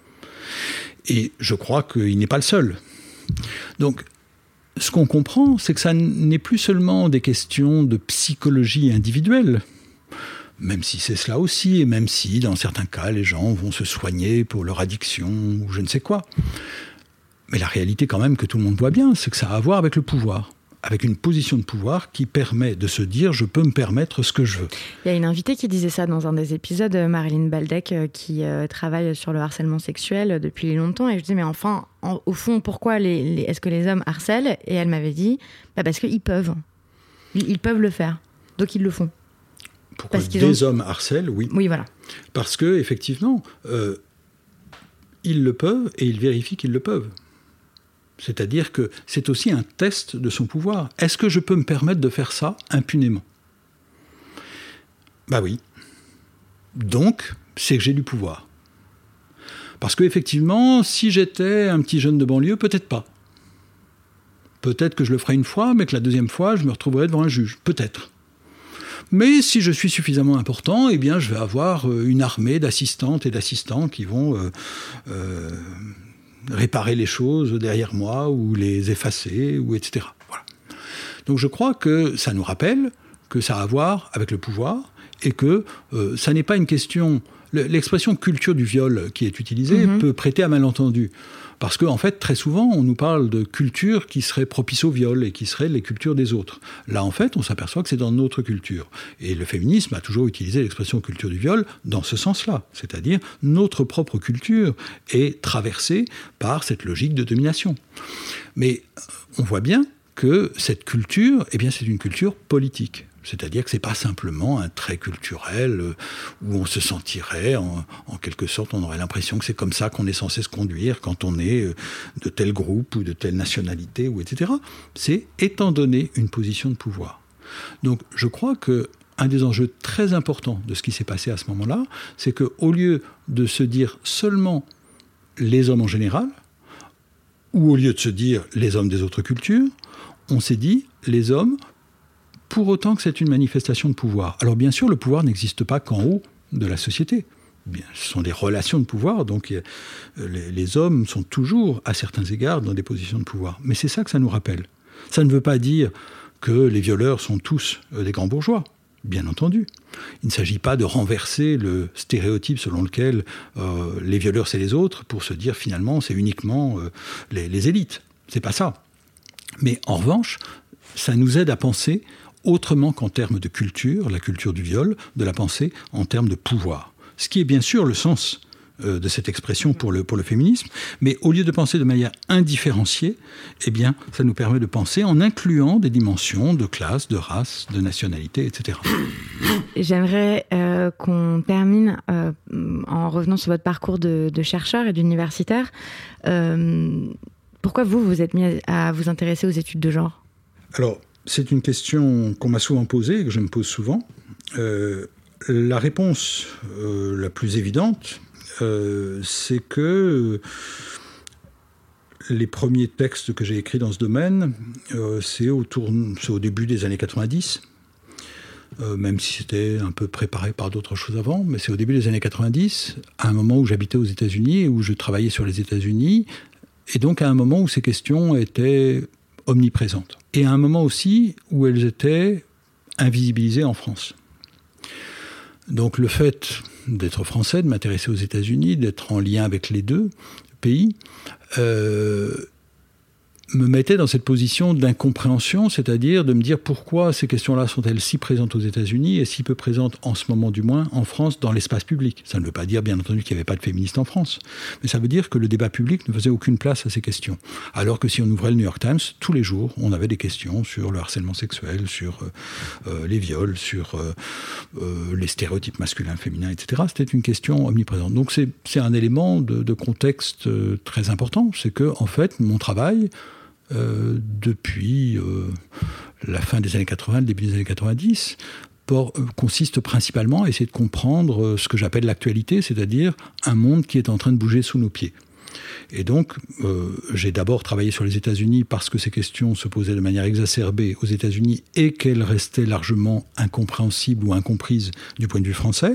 F: Et je crois qu'il n'est pas le seul. Donc, ce qu'on comprend, c'est que ça n'est plus seulement des questions de psychologie individuelle, même si c'est cela aussi, et même si, dans certains cas, les gens vont se soigner pour leur addiction, ou je ne sais quoi. Mais la réalité, quand même, que tout le monde voit bien, c'est que ça a à voir avec le pouvoir. Avec une position de pouvoir qui permet de se dire « je peux me permettre ce que je veux ».
E: Il y a une invitée qui disait ça dans un des épisodes, Marilyn Baldec, qui euh, travaille sur le harcèlement sexuel depuis longtemps. Et je disais « mais enfin, en, au fond, pourquoi les, les, est-ce que les hommes harcèlent ?» Et elle m'avait dit bah « parce qu'ils peuvent. Ils, ils peuvent le faire. Donc ils le font. »
F: Pourquoi parce des ont... hommes harcèlent, oui.
E: Oui, voilà.
F: Parce qu'effectivement, euh, ils le peuvent et ils vérifient qu'ils le peuvent. C'est-à-dire que c'est aussi un test de son pouvoir. Est-ce que je peux me permettre de faire ça impunément ? Bah oui. Donc, c'est que j'ai du pouvoir. Parce qu'effectivement, si j'étais un petit jeune de banlieue, peut-être pas. Peut-être que je le ferais une fois, mais que la deuxième fois, je me retrouverais devant un juge. Peut-être. Mais si je suis suffisamment important, eh bien, je vais avoir une armée d'assistantes et d'assistants qui vont... Euh, euh, réparer les choses derrière moi ou les effacer, ou et cetera. Voilà. Donc je crois que ça nous rappelle que ça a à voir avec le pouvoir et que euh, ça n'est pas une question... L'expression « culture du viol » qui est utilisée mm-hmm. peut prêter à malentendu. Parce qu'en en fait, très souvent, on nous parle de culture qui serait propice au viol et qui serait les cultures des autres. Là, en fait, on s'aperçoit que c'est dans notre culture. Et le féminisme a toujours utilisé l'expression « culture du viol » dans ce sens-là. C'est-à-dire, notre propre culture est traversée par cette logique de domination. Mais on voit bien que cette culture, eh bien, c'est une culture politique. C'est-à-dire que ce n'est pas simplement un trait culturel où on se sentirait, en, en quelque sorte, on aurait l'impression que c'est comme ça qu'on est censé se conduire quand on est de tel groupe ou de telle nationalité, ou et cetera. C'est étant donné une position de pouvoir. Donc je crois qu'un des enjeux très importants de ce qui s'est passé à ce moment-là, c'est qu'au lieu de se dire seulement les hommes en général, ou au lieu de se dire les hommes des autres cultures, on s'est dit les hommes pour autant que c'est une manifestation de pouvoir. Alors bien sûr, le pouvoir n'existe pas qu'en haut de la société. Bien, ce sont des relations de pouvoir, donc les, les hommes sont toujours, à certains égards, dans des positions de pouvoir. Mais c'est ça que ça nous rappelle. Ça ne veut pas dire que les violeurs sont tous des grands bourgeois. Bien entendu. Il ne s'agit pas de renverser le stéréotype selon lequel euh, les violeurs, c'est les autres, pour se dire finalement, c'est uniquement euh, les, les élites. C'est pas ça. Mais en revanche, ça nous aide à penser autrement qu'en termes de culture, la culture du viol, de la penser en termes de pouvoir. Ce qui est bien sûr le sens euh, de cette expression pour le, pour le féminisme, mais au lieu de penser de manière indifférenciée, eh bien, ça nous permet de penser en incluant des dimensions de classe, de race, de nationalité, et cetera.
E: J'aimerais euh, qu'on termine euh, en revenant sur votre parcours de, de chercheur et d'universitaire. Euh, pourquoi vous, vous êtes mis à, à vous intéresser aux études de genre ?
F: Alors, c'est une question qu'on m'a souvent posée et que je me pose souvent. Euh, la réponse euh, la plus évidente, euh, c'est que les premiers textes que j'ai écrits dans ce domaine, euh, c'est, autour, c'est au début des années quatre-vingt-dix, euh, même si c'était un peu préparé par d'autres choses avant, mais c'est au début des années quatre-vingt-dix, à un moment où j'habitais aux États-Unis et où je travaillais sur les États-Unis, et donc à un moment où ces questions étaient omniprésentes. Et à un moment aussi où elles étaient invisibilisées en France. Donc le fait d'être français, de m'intéresser aux États-Unis, d'être en lien avec les deux pays, euh, me mettait dans cette position d'incompréhension, c'est-à-dire de me dire pourquoi ces questions-là sont-elles si présentes aux États-Unis et si peu présentes en ce moment du moins en France dans l'espace public. Ça ne veut pas dire bien entendu qu'il n'y avait pas de féministes en France, mais ça veut dire que le débat public ne faisait aucune place à ces questions. Alors que si on ouvrait le New York Times, tous les jours, on avait des questions sur le harcèlement sexuel, sur euh, les viols, sur euh, euh, les stéréotypes masculins, féminins, et cetera. C'était une question omniprésente. Donc c'est, c'est un élément de, de contexte euh, très important, c'est que en fait mon travail Euh, depuis euh, la fin des années quatre-vingts, le début des années quatre-vingt-dix, pour, euh, consiste principalement à essayer de comprendre euh, ce que j'appelle l'actualité, c'est-à-dire un monde qui est en train de bouger sous nos pieds. Et donc, euh, j'ai d'abord travaillé sur les États-Unis parce que ces questions se posaient de manière exacerbée aux États-Unis et qu'elles restaient largement incompréhensibles ou incomprises du point de vue français.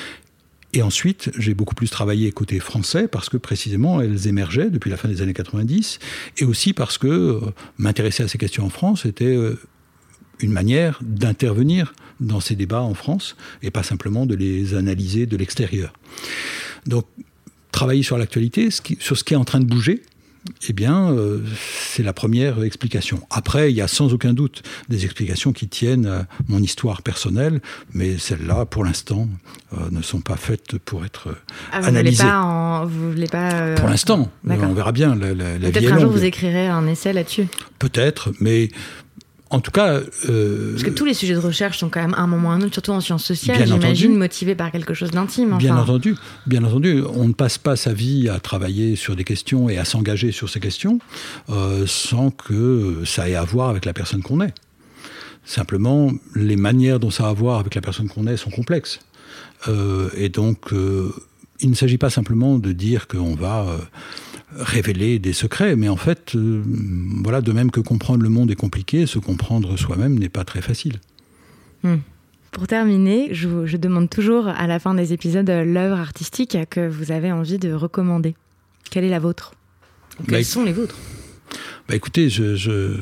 F: Et ensuite, j'ai beaucoup plus travaillé côté français parce que précisément elles émergeaient depuis la fin des années quatre-vingt-dix et aussi parce que euh, m'intéresser à ces questions en France était euh, une manière d'intervenir dans ces débats en France et pas simplement de les analyser de l'extérieur. Donc, travailler sur l'actualité, ce qui, sur ce qui est en train de bouger, eh bien, euh, c'est la première explication. Après, il y a sans aucun doute des explications qui tiennent à mon histoire personnelle, mais celles-là, pour l'instant, euh, ne sont pas faites pour être
E: ah, vous
F: analysées.
E: Voulez pas en, vous voulez pas euh...
F: Pour l'instant, on verra bien. La, la, la
E: Peut-être
F: vie est
E: un jour
F: longue.
E: vous écrirez un essai là-dessus.
F: Peut-être, mais en tout cas... Euh,
E: Parce que tous les sujets de recherche sont quand même à un moment ou à un autre, surtout en sciences sociales,
F: bien
E: j'imagine,
F: entendu.
E: motivés par quelque chose d'intime. Enfin.
F: Bien entendu, bien entendu. On ne passe pas sa vie à travailler sur des questions et à s'engager sur ces questions euh, sans que ça ait à voir avec la personne qu'on est. Simplement, les manières dont ça a à voir avec la personne qu'on est sont complexes. Euh, et donc, euh, il ne s'agit pas simplement de dire qu'on va... Euh, révéler des secrets, mais en fait, euh, voilà, de même que comprendre le monde est compliqué, se comprendre soi-même n'est pas très facile.
E: Mmh. Pour terminer, je, je demande toujours à la fin des épisodes l'œuvre artistique que vous avez envie de recommander. Quelle est la vôtre ? Ou quelles bah, sont les vôtres ?
F: Bah écoutez, je, je,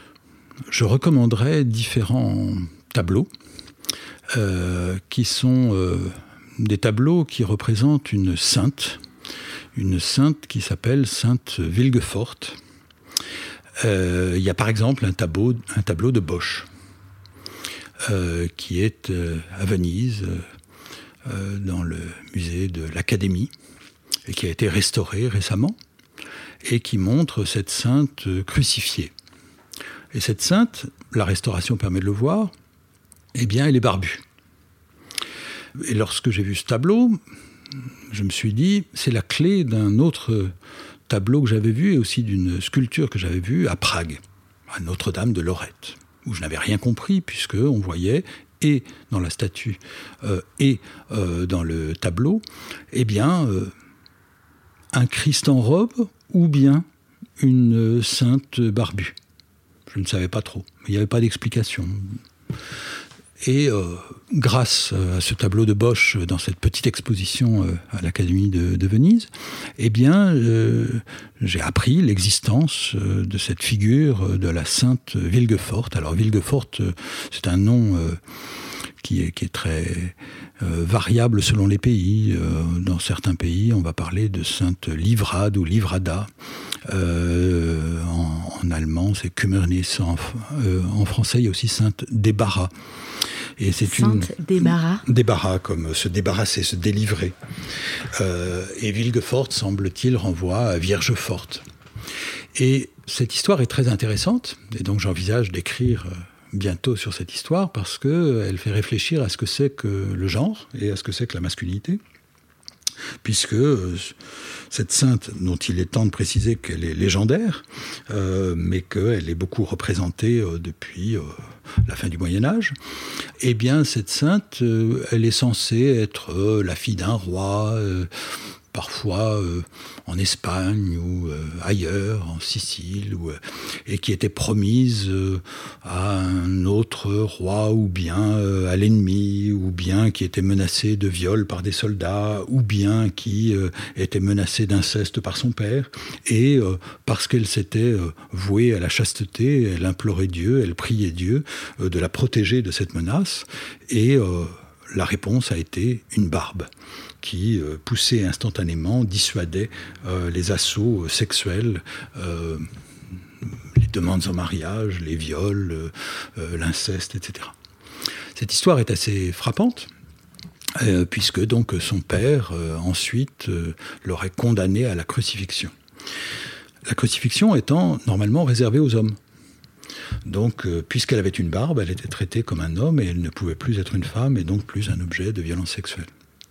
F: je recommanderais différents tableaux euh, qui sont euh, des tableaux qui représentent une sainte, une sainte qui s'appelle Sainte Villefort. Euh, il y a par exemple un tableau, un tableau de Bosch euh, qui est euh, à Venise, euh, dans le musée de l'Académie, et qui a été restauré récemment, et qui montre cette sainte crucifiée. Et cette sainte, la restauration permet de le voir, eh bien elle est barbue. Et lorsque j'ai vu ce tableau, je me suis dit, c'est la clé d'un autre tableau que j'avais vu et aussi d'une sculpture que j'avais vue à Prague, à Notre-Dame de Lorette, où je n'avais rien compris puisqu'on voyait, et dans la statue euh, et euh, dans le tableau, eh bien, euh, un Christ en robe ou bien une sainte barbue. Je ne savais pas trop, mais il n'y avait pas d'explication. Et euh, grâce à ce tableau de Bosch dans cette petite exposition euh, à l'Académie de, de Venise, eh bien, euh, j'ai appris l'existence euh, de cette figure de la sainte Villefort. Alors Villefort, euh, c'est un nom euh, qui est, qui est très euh, variable selon les pays. Euh, dans certains pays, on va parler de sainte Livrade ou Livrada. Euh, en, en allemand, c'est Kümmernis. En, euh, en français, il y a aussi sainte Débarras. Et c'est
E: Sainte
F: une
E: Débarras.
F: Débarras, comme se débarrasser, se délivrer. Euh, et Vilgefortz, semble-t-il, renvoie à Vierge forte. Et cette histoire est très intéressante, et donc j'envisage d'écrire bientôt sur cette histoire parce qu'elle fait réfléchir à ce que c'est que le genre et à ce que c'est que la masculinité. Puisque euh, cette sainte, dont il est temps de préciser qu'elle est légendaire, euh, mais qu'elle est beaucoup représentée euh, depuis euh, la fin du Moyen-Âge, eh bien cette sainte, euh, elle est censée être euh, la fille d'un roi, euh, parfois euh, en Espagne ou euh, ailleurs, en Sicile, ou, euh, et qui était promise euh, à un autre roi, ou bien euh, à l'ennemi, ou bien qui était menacé de viol par des soldats, ou bien qui euh, était menacé d'inceste par son père. Et euh, parce qu'elle s'était euh, vouée à la chasteté, elle implorait Dieu, elle priait Dieu euh, de la protéger de cette menace. Et euh, la réponse a été une barbe qui euh, poussait instantanément, dissuadait euh, les assauts sexuels, euh, les demandes en mariage, les viols, euh, euh, l'inceste, et cetera. Cette histoire est assez frappante, euh, puisque donc son père, euh, ensuite, euh, l'aurait condamné à la crucifixion. La crucifixion étant normalement réservée aux hommes. Donc, euh, puisqu'elle avait une barbe, elle était traitée comme un homme et elle ne pouvait plus être une femme et donc plus un objet de violence sexuelle.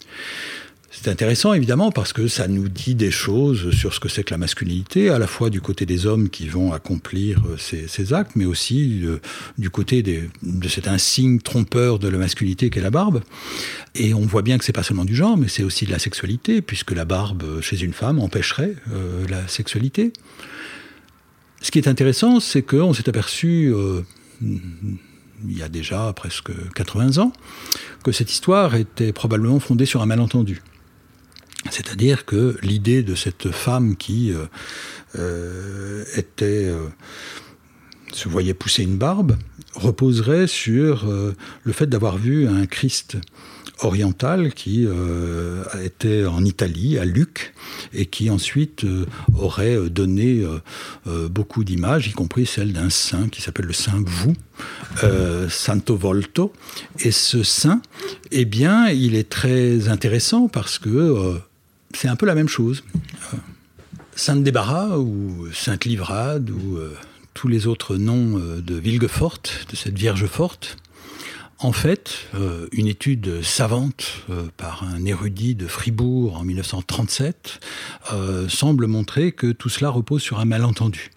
F: C'est intéressant évidemment parce que ça nous dit des choses sur ce que c'est que la masculinité, à la fois du côté des hommes qui vont accomplir ces, ces actes, mais aussi euh, du côté des, de cet insigne trompeur de la masculinité qu'est la barbe. Et on voit bien que c'est pas seulement du genre, mais c'est aussi de la sexualité, puisque la barbe chez une femme empêcherait euh, la sexualité. Ce qui est intéressant, c'est qu'on s'est aperçu, euh, il y a déjà presque quatre-vingts ans, que cette histoire était probablement fondée sur un malentendu. C'est-à-dire que l'idée de cette femme qui euh, euh, était, euh, se voyait pousser une barbe reposerait sur euh, le fait d'avoir vu un Christ oriental qui euh, était en Italie, à Lucques, et qui ensuite euh, aurait donné euh, euh, beaucoup d'images, y compris celle d'un saint qui s'appelle le saint Vous, euh, Santo Volto. Et ce saint, eh bien, il est très intéressant parce que euh, c'est un peu la même chose. Euh, Sainte Débarras ou Sainte Livrade ou euh, tous les autres noms euh, de Vilgefortz, de cette Vierge forte. En fait, euh, une étude savante euh, par un érudit de Fribourg en dix-neuf cent trente-sept euh, semble montrer que tout cela repose sur un malentendu.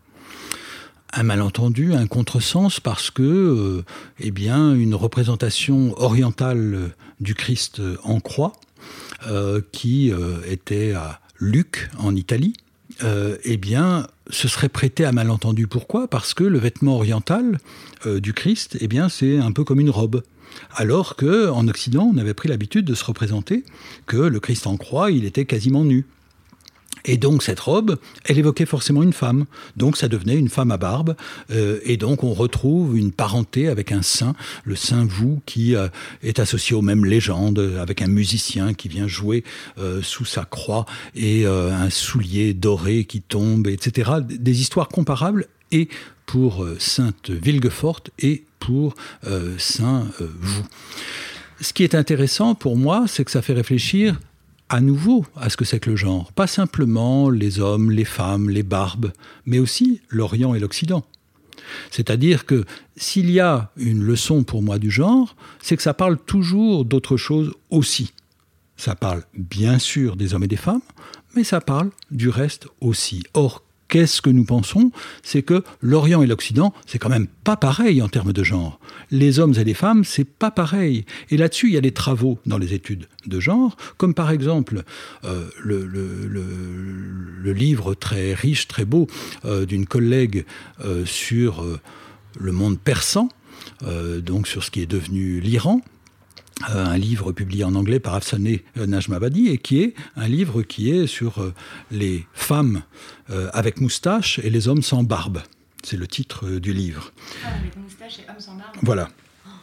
F: Un malentendu, un contresens, parce que, euh, eh bien, une représentation orientale du Christ en croix, euh, qui euh, était à Lucques, en Italie, euh, eh bien, se serait prêté à malentendu. Pourquoi ? Parce que le vêtement oriental euh, du Christ, eh bien, c'est un peu comme une robe. Alors qu'en Occident, on avait pris l'habitude de se représenter que le Christ en croix, il était quasiment nu. Et donc cette robe, elle évoquait forcément une femme. Donc ça devenait une femme à barbe. Euh, et donc on retrouve une parenté avec un saint, le saint Vous, qui euh, est associé aux mêmes légendes, avec un musicien qui vient jouer euh, sous sa croix, et euh, un soulier doré qui tombe, et cetera. Des histoires comparables, et pour euh, sainte Vilgefortz et pour euh, saint euh, Vous. Ce qui est intéressant pour moi, c'est que ça fait réfléchir à nouveau à ce que c'est que le genre. Pas simplement les hommes, les femmes, les barbes, mais aussi l'Orient et l'Occident. C'est-à-dire que s'il y a une leçon pour moi du genre, c'est que ça parle toujours d'autre chose aussi. Ça parle bien sûr des hommes et des femmes, mais ça parle du reste aussi. Or, qu'est-ce que nous pensons ? C'est que l'Orient et l'Occident, c'est quand même pas pareil en termes de genre. Les hommes et les femmes, c'est pas pareil. Et là-dessus, il y a des travaux dans les études de genre, comme par exemple euh, le, le, le, le livre très riche, très beau, euh, d'une collègue euh, sur euh, le monde persan, euh, donc sur ce qui est devenu l'Iran, Euh, un livre publié en anglais par Afsaneh Najmabadi, et qui est un livre qui est sur euh, les femmes euh, avec moustache et les hommes sans barbe. C'est le titre euh, du livre.
E: Ah, avec moustache et hommes sans barbe.
F: Voilà.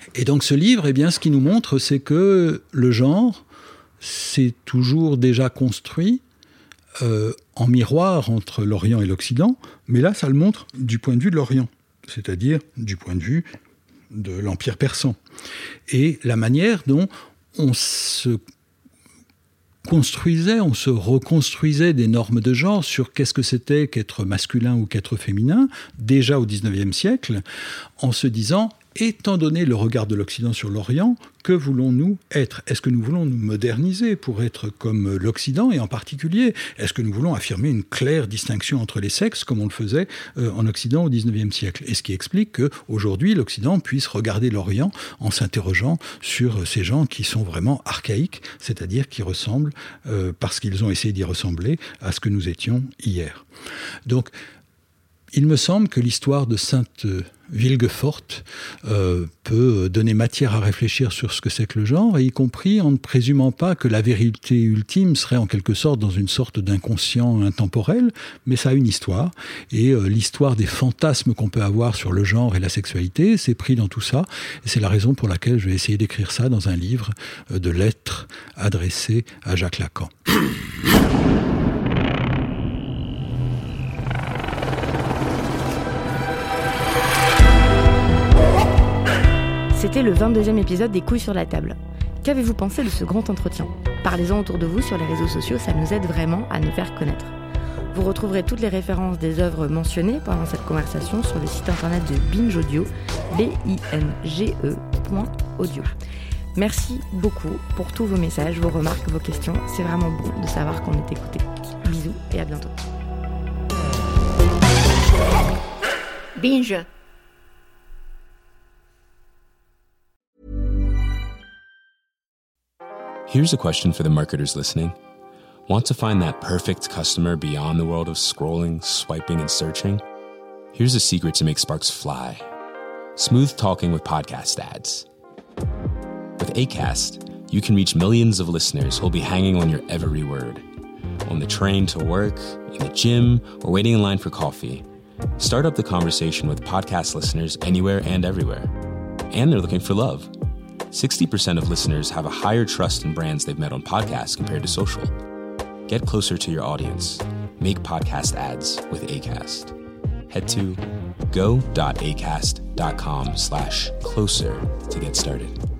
F: Et donc ce livre, eh bien, ce qu'il nous montre, c'est que le genre s'est toujours déjà construit euh, en miroir entre l'Orient et l'Occident, mais là, ça le montre du point de vue de l'Orient, c'est-à-dire du point de vue de l'Empire persan. Et la manière dont on se construisait, on se reconstruisait des normes de genre sur qu'est-ce que c'était qu'être masculin ou qu'être féminin, déjà au dix-neuvième siècle, en se disant, étant donné le regard de l'Occident sur l'Orient, que voulons-nous être ? Est-ce que nous voulons nous moderniser pour être comme l'Occident ? Et en particulier, est-ce que nous voulons affirmer une claire distinction entre les sexes, comme on le faisait euh, en Occident au dix-neuvième siècle ? Et ce qui explique qu'aujourd'hui, l'Occident puisse regarder l'Orient en s'interrogeant sur ces gens qui sont vraiment archaïques, c'est-à-dire qui ressemblent, euh, parce qu'ils ont essayé d'y ressembler, à ce que nous étions hier. Donc, il me semble que l'histoire de Sainte Vilgeforthe euh, peut donner matière à réfléchir sur ce que c'est que le genre, et y compris en ne présumant pas que la vérité ultime serait en quelque sorte dans une sorte d'inconscient intemporel, mais ça a une histoire, et euh, l'histoire des fantasmes qu'on peut avoir sur le genre et la sexualité, c'est pris dans tout ça, et c'est la raison pour laquelle je vais essayer d'écrire ça dans un livre euh, de lettres adressées à Jacques Lacan.
E: C'était le vingt-deuxième épisode des Couilles sur la table. Qu'avez-vous pensé de ce grand entretien ? Parlez-en autour de vous sur les réseaux sociaux, ça nous aide vraiment à nous faire connaître. Vous retrouverez toutes les références des œuvres mentionnées pendant cette conversation sur le site internet de Binge Audio, b i n g e point audio. Merci beaucoup pour tous vos messages, vos remarques, vos questions. C'est vraiment bon de savoir qu'on est écouté. Bisous et à bientôt.
B: Binge.
H: Here's a question for the marketers listening. Want to find that perfect customer beyond the world of scrolling, swiping, and searching? Here's a secret to make sparks fly. Smooth talking with podcast ads. With Acast, you can reach millions of listeners who'll be hanging on your every word. On the train to work, in the gym, or waiting in line for coffee. Start up the conversation with podcast listeners anywhere and everywhere. And they're looking for love. sixty percent of listeners have a higher trust in brands they've met on podcasts compared to social. Get closer to your audience. Make podcast ads with Acast. Head to go.acast.com slash closer to get started.